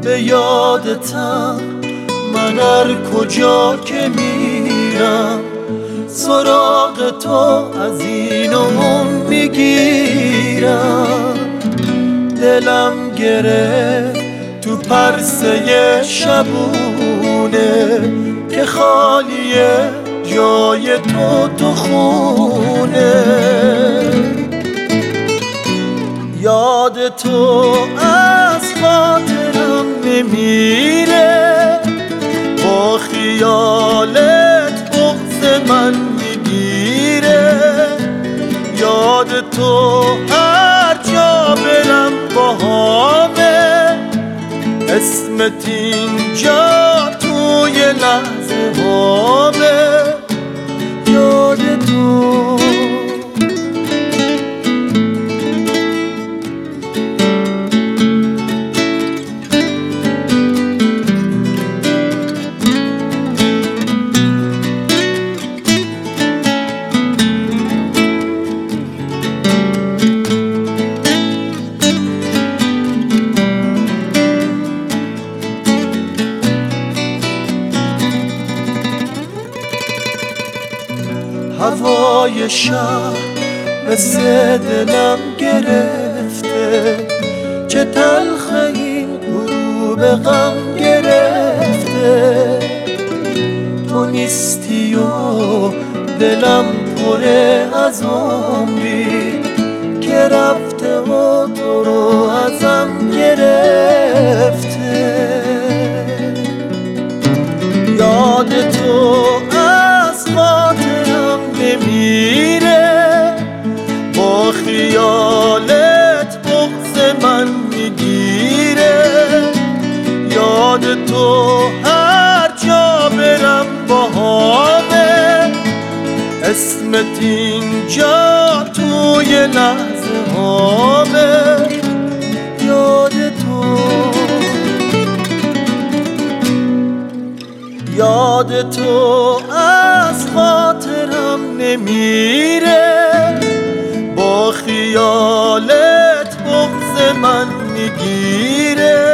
به یادتم من هر کجا که میرم سراغ تو از این و اون میگیرم. دلم گرفت تو پرسه شبونه که خالیه جای تو خونه. یاد تو از خاطرم نمیره، با خیالت بغض من میگیره. یاد تو هر جا برم باهامه، اسمت اینجا توی لحظه هامه. یاد تو هوای شب مثل دلم گرفته، چه تلخ این غروب غم گرفته. تو نیستی و دلم پره از عمری که رفته و تو رو ازم گرفته. یاد تو از خاطرم نمیره، با خیالت بغض من میگیره. یاد تو هر جا برم باهامه، اسمت اینجا توی لحظه هامه. یاد تو یاد تو از خاطرم نمیره، با خیالت بغض من میگیره.